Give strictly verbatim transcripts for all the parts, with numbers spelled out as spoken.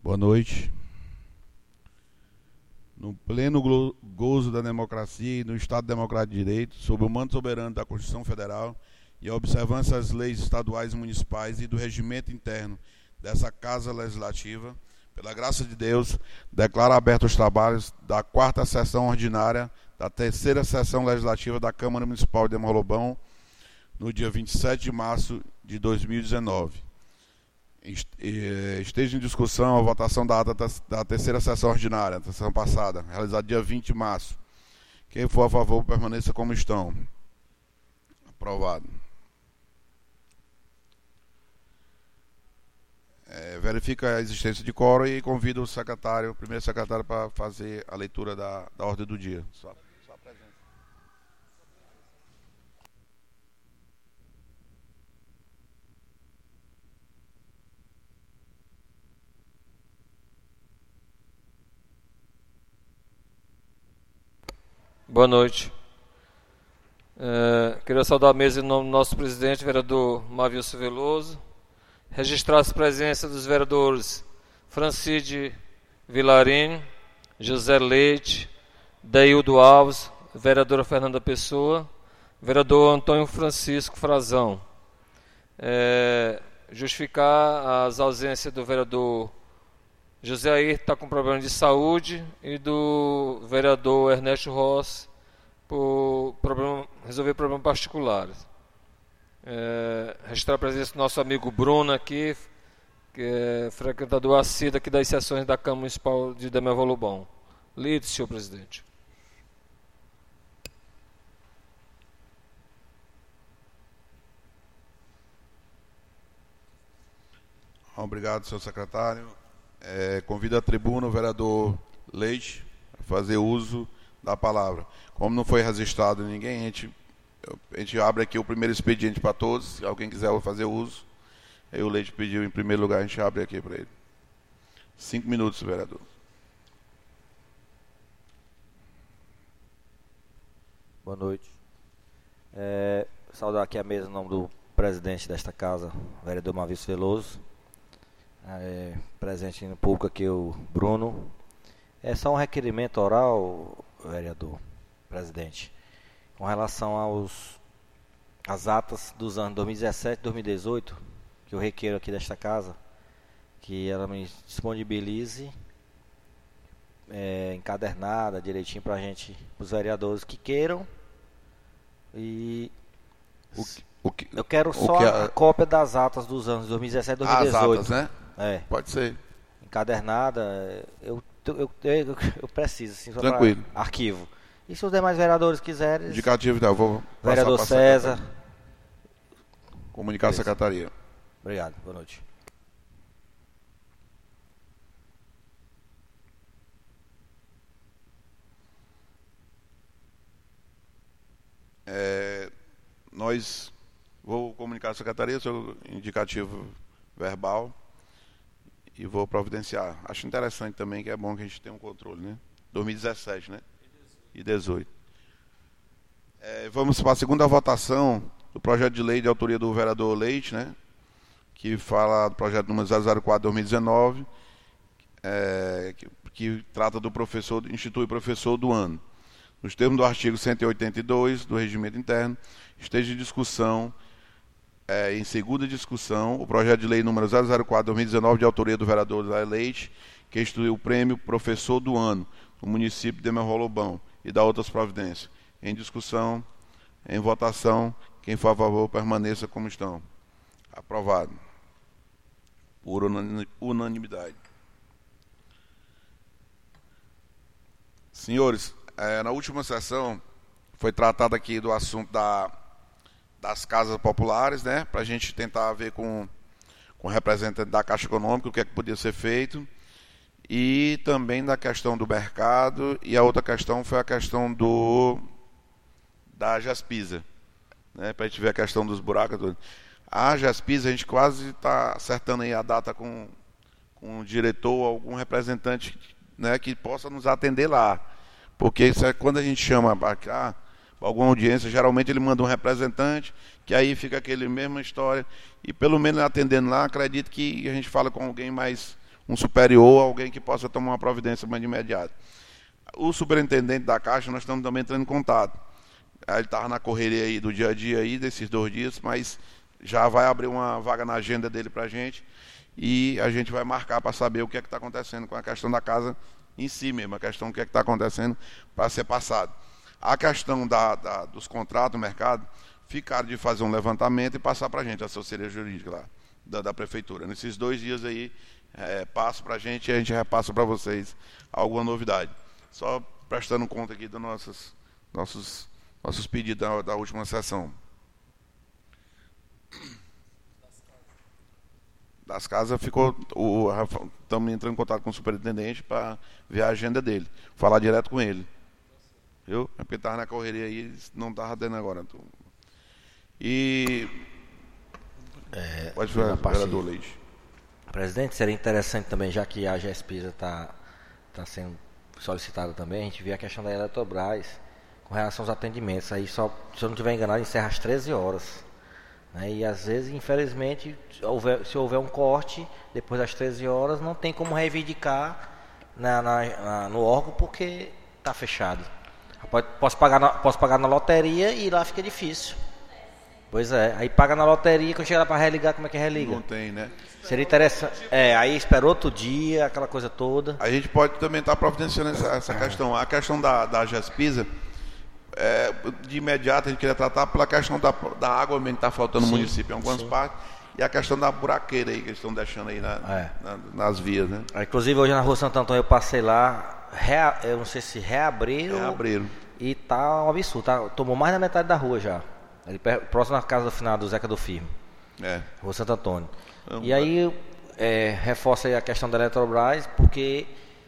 Boa noite. No pleno gozo da democracia e no Estado Democrático de Direito, sob o manto soberano da Constituição Federal e a observância das leis estaduais e municipais e do regimento interno dessa Casa Legislativa, pela graça de Deus, declaro abertos os trabalhos da quarta sessão ordinária da terceira sessão legislativa da Câmara Municipal de Demorlobão, no dia vinte e sete de março de dois mil e dezenove. Esteja em discussão a votação da ata da terceira sessão ordinária, da sessão passada, realizada dia vinte de março. Quem for a favor, permaneça como estão. Aprovado. É, verifica a existência de quórum e convido o secretário, o primeiro secretário, para fazer a leitura da, da ordem do dia. Só, só a presença. Boa noite. É, queria saudar a mesa em nome do nosso presidente, vereador Mavilson Veloso. Registrar as presenças dos vereadores Francide Vilarim, José Leite, Deildo Alves, vereadora Fernanda Pessoa, vereador Antônio Francisco Frazão. É, justificar as ausências do vereador José Ayrton, está com problema de saúde, e do vereador Ernesto Rossi, por problema, resolver problemas particulares. É, registrar a presença do nosso amigo Bruno aqui, que é frequentador assíduo aqui das sessões da Câmara Municipal de Demorlobão. Lide, senhor presidente. Obrigado, senhor secretário. É, convido a tribuna o vereador Leite a fazer uso da palavra. Como não foi registrado ninguém, a gente, a gente abre aqui o primeiro expediente para todos. Se alguém quiser fazer uso, aí o Leite pediu em primeiro lugar, a gente abre aqui para ele. Cinco minutos, vereador. Boa noite. É, saudar aqui a mesa em nome do presidente desta casa, vereador Mavilson Veloso. É, presente no público aqui o Bruno. É só um requerimento oral, vereador presidente, com relação aos as atas dos anos dois mil e dezessete e dois mil e dezoito, que eu requeiro aqui desta casa, que ela me disponibilize é, encadernada, direitinho pra gente, os vereadores que queiram. E o que, o que, eu quero só que a, a cópia das atas dos anos dois mil e dezessete e dois mil e dezoito. As atas, né? É. Pode ser. Encadernada, eu, eu, eu, eu preciso, assim, só tranquilo. Arquivo. E se os demais vereadores quiserem... Indicativo, não, vou vereador César. Comunicar a secretaria. Obrigado, boa noite. É, nós, vou comunicar a secretaria, seu indicativo verbal, e vou providenciar. Acho interessante também, que é bom que a gente tenha um controle, né? dois mil e dezessete, né? E dezoito. É, vamos para a segunda votação do projeto de lei de autoria do vereador Leite, né? Que fala do projeto número zero zero quatro barra dois mil e dezenove, é, que, que trata do professor, institui professor do ano. Nos termos do artigo cento e oitenta e dois do regimento interno, esteja em discussão, é, em segunda discussão, o projeto de lei número zero zero quatro barra dois mil e dezenove, de autoria do vereador José Leite, que instituiu o prêmio Professor do Ano no município de Demorlobão e da outras providências. Em discussão, em votação, quem for a favor, permaneça como estão. Aprovado. Por unanimidade. Senhores, é, na última sessão foi tratado aqui do assunto da, das casas populares, né? Para a gente tentar ver com, com o representante da Caixa Econômica o que é que podia ser feito. E também da questão do mercado. E a outra questão foi a questão do da Jaspisa, né? Para a gente ver a questão dos buracos. A Jaspisa, a gente quase está acertando aí a data com, com o diretor, algum representante, né, que possa nos atender lá. Porque isso é, quando a gente chama para alguma audiência, geralmente ele manda um representante, que aí fica aquele mesma história. E pelo menos atendendo lá, acredito que a gente fala com alguém mais, um superior, alguém que possa tomar uma providência mais imediata. O superintendente da Caixa, nós estamos também entrando em contato. Ele estava na correria aí do dia a dia aí, desses dois dias, mas já vai abrir uma vaga na agenda dele para a gente e a gente vai marcar para saber o que é que está acontecendo com a questão da casa em si mesmo, a questão do que é que está acontecendo para ser passado. A questão da, da, dos contratos no mercado, ficaram de fazer um levantamento e passar para a gente, a assessoria jurídica lá, da, da prefeitura. Nesses dois dias aí, é, passa para a gente e a gente repassa para vocês alguma novidade. Só prestando conta aqui dos nossos, nossos, nossos pedidos da, da última sessão. Das casas ficou. Estamos entrando em contato com o superintendente para ver a agenda dele. Falar direto com ele. Viu? É porque estava na correria aí, não estava dando agora. Então. E. É, Pode falar, vereador Leite. Presidente, seria interessante também, já que a GESPISA está tá sendo solicitada também, a gente vê a questão da Eletrobras com relação aos atendimentos. Aí, só, se eu não estiver enganado, encerra às treze horas. Né? E às vezes, infelizmente, se houver, se houver um corte depois das treze horas, não tem como reivindicar na, na, na, no órgão porque está fechado. Posso pagar, na, posso pagar na loteria e lá fica difícil. Pois é, aí paga na loteria, quando chegar para religar, como é que religa? Não tem, né? Seria interessante. É, aí espera outro dia, aquela coisa toda. A gente pode também estar providenciando essa, essa questão. A questão da, da GESPISA, é, de imediato a gente queria tratar pela questão da, da água mesmo que está faltando sim, no município em algumas sim. partes. E a questão da buraqueira aí que eles estão deixando aí na, é. na, nas vias, né? Inclusive hoje na rua Santo Antônio eu passei lá, rea, eu não sei se reabriram. Reabriram. E tá um absurdo, tá, tomou mais da metade da rua já. Ali próximo da casa do final do Zeca do Firmo. É. Rua Santo Antônio. Vamos e aí é, reforça aí a questão da Eletrobras, porque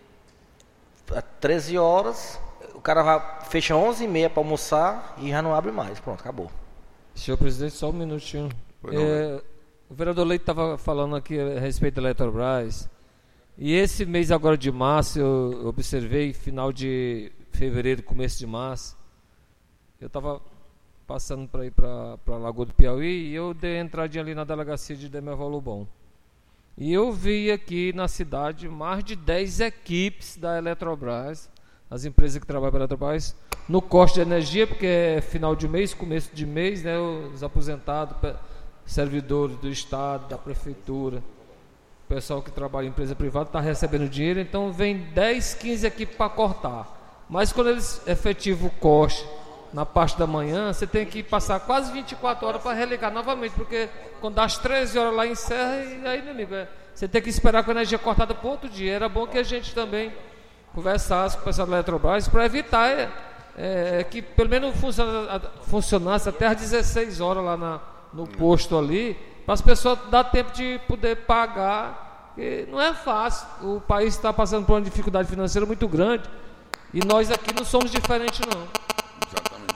às treze horas o cara vai, fecha onze e meia para almoçar e já não abre mais. Pronto, acabou. Senhor presidente, só um minutinho. É, o vereador Leite estava falando aqui a respeito da Eletrobras. E esse mês agora de março, eu observei, final de fevereiro, começo de março, eu estava passando para ir para a Lagoa do Piauí e eu dei entradinha ali na delegacia de Demerval Lobão. E eu vi aqui na cidade mais de dez equipes da Eletrobras, as empresas que trabalham para a Eletrobras, no corte de energia, porque é final de mês, começo de mês, né, os aposentados, servidores do Estado, da Prefeitura, o pessoal que trabalha em empresa privada está recebendo dinheiro, então vem dez, quinze equipes para cortar. Mas quando eles efetivam o corte na parte da manhã, você tem que passar quase vinte e quatro horas para religar novamente, porque quando dá as treze horas lá encerra e aí, meu amigo, é, você tem que esperar com a energia cortada para outro dia. Era bom que a gente também conversasse com o pessoal da Eletrobras para evitar é, é, que pelo menos funciona, funcionasse até às dezesseis horas lá na, no posto ali, para as pessoas dar tempo de poder pagar, porque não é fácil. O país está passando por uma dificuldade financeira muito grande e nós aqui não somos diferentes não. Exatamente.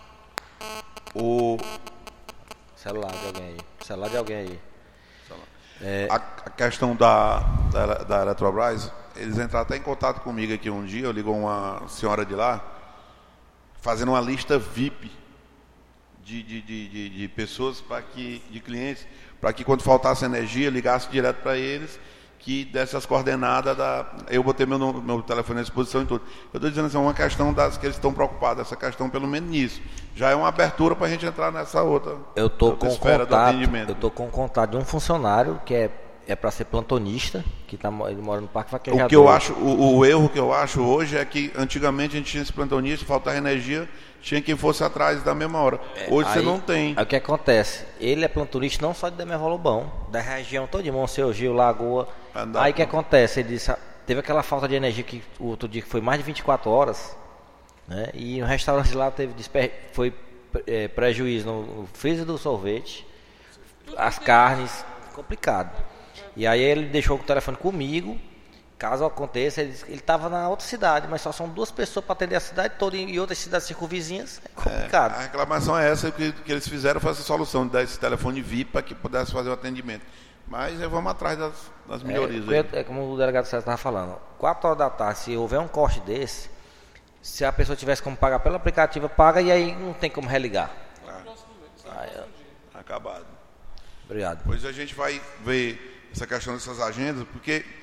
O celular de alguém aí. Celular de alguém aí. É... A, a questão da, da, da Eletrobras, eles entraram até em contato comigo aqui um dia, eu ligo uma senhora de lá, fazendo uma lista V I P de, de, de, de, de pessoas, para que, de clientes, para que quando faltasse energia, ligasse direto para eles, que dessas coordenadas, da, eu botei meu, meu telefone à disposição e tudo. Eu estou dizendo assim, é uma questão das que eles estão preocupados, essa questão pelo menos nisso. Já é uma abertura para a gente entrar nessa outra, eu tô outra com esfera contato, do atendimento. Eu estou com contato de um funcionário que é, é para ser plantonista, que tá, ele mora no Parque Vaquejador. O que eu acho, o, o erro que eu acho hoje é que antigamente a gente tinha esse plantonista, faltava energia, tinha quem fosse atrás da mesma hora. Hoje é, aí, você não tem. Aí o que acontece? Ele é plantonista não só de Demerval Lobão, da região toda de Monsenhor Gil, Lagoa. Andar aí o que acontece? Ele disse, teve aquela falta de energia que o outro dia que foi mais de vinte e quatro horas, né? E o restaurante lá teve desper... foi é, prejuízo no, no freezer do sorvete, as carnes, complicado. E aí ele deixou o telefone comigo. Caso aconteça, ele estava na outra cidade, mas só são duas pessoas para atender a cidade toda e outras cidades circunvizinhas, é complicado. É, a reclamação é essa que, que eles fizeram, foi essa solução de dar esse telefone V I P para que pudesse fazer o atendimento. Mas vamos atrás das, das melhorias. É, é como o delegado César estava falando, quatro horas da tarde, se houver um corte desse, se a pessoa tivesse como pagar pelo aplicativo, paga e aí não tem como religar. Ah, aí, acabado. Obrigado. Pois a gente vai ver essa questão dessas agendas, porque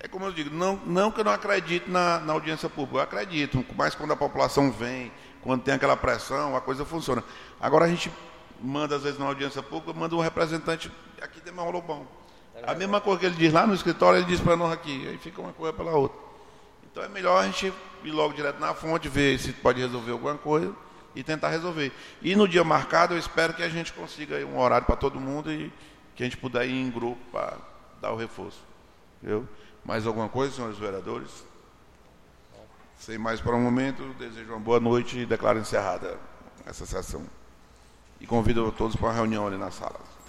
É como eu digo, não, não que eu não acredite na, na audiência pública, eu acredito, mas quando a população vem, quando tem aquela pressão, a coisa funciona. Agora a gente manda, às vezes, na audiência pública, manda um representante aqui de Mão Lobão. A mesma coisa que ele diz lá no escritório, ele diz para nós aqui, aí fica uma coisa pela outra. Então é melhor a gente ir logo direto na fonte, ver se pode resolver alguma coisa e tentar resolver. E no dia marcado, eu espero que a gente consiga aí um horário para todo mundo e que a gente puder ir em grupo para dar o reforço. Entendeu? Mais alguma coisa, senhores vereadores? Sem mais para o momento, desejo uma boa noite e declaro encerrada essa sessão. E convido todos para uma reunião ali na sala.